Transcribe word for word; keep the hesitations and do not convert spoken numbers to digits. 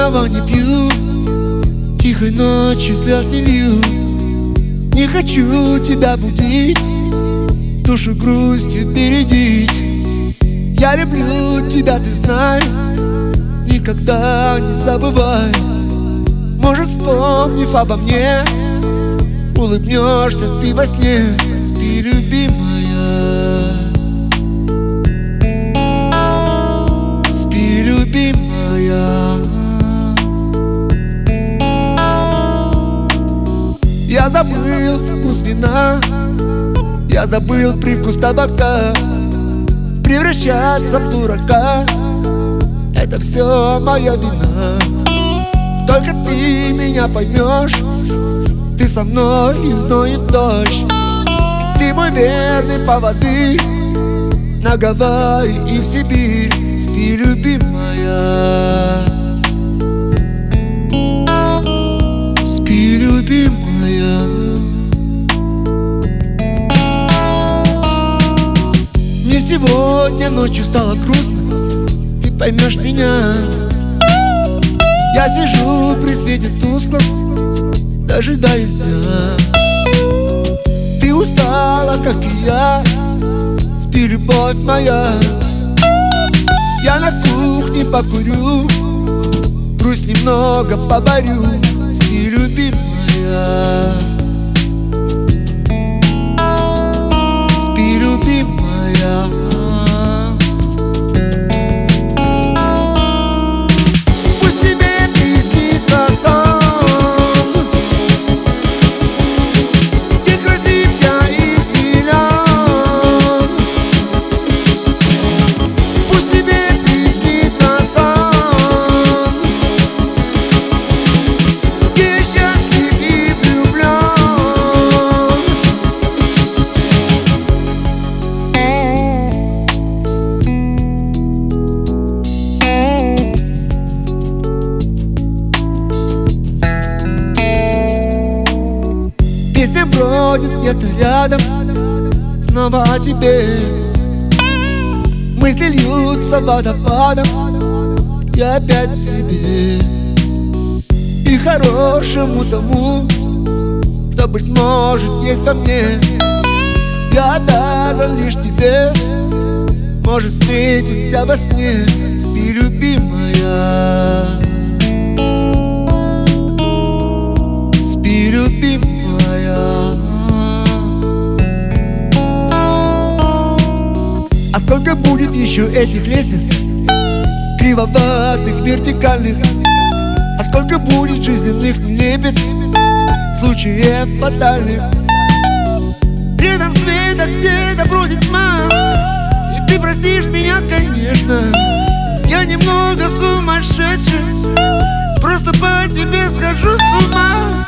снова не пью, тихой ночью слез не лью. Не хочу тебя будить, душу грустью бередить. Я люблю тебя, ты знай, никогда не забывай. Может, вспомнив обо мне, улыбнешься ты во сне. Спи, любимая, спи, любимая. Я забыл вкус вина, я забыл привкус табака. Превращаться в дурака — это все моя вина. Только ты меня поймешь, ты со мной и в зной, и в дождь. Ты мой верный поводырь на Гавайи и в Сибирь. Спи, любимая, спи, любимая. Мне сегодня ночью стало грустно, ты поймешь меня. Я сижу при свете тусклом, дожидаюсь дня. Ты устала, как и я, спи, любовь моя. Я на кухне покурю, грусть немного поборю. Спи, любимая, спи, любимая. Пусть тебе приснится сон, где красив я и силен. Пусть тебе приснится сон, где я счастлив и влюблен. Песня бродит где-то рядом, снова о тебе. Мысли льются водопадом, я опять в себе. И хорошему тому, что, быть может, есть во мне. Я обязан лишь тебе, может, встретимся во сне. Спи, любимая, спи, любимая. А сколько будет еще этих лестниц, кривоватых, вертикальных? А сколько будет жизненных нелепец, случаев фатальных? Рядом света где-то бродит тьма, и ты простишь меня, конечно. Я немного сумасшедший, просто по тебе схожу с ума.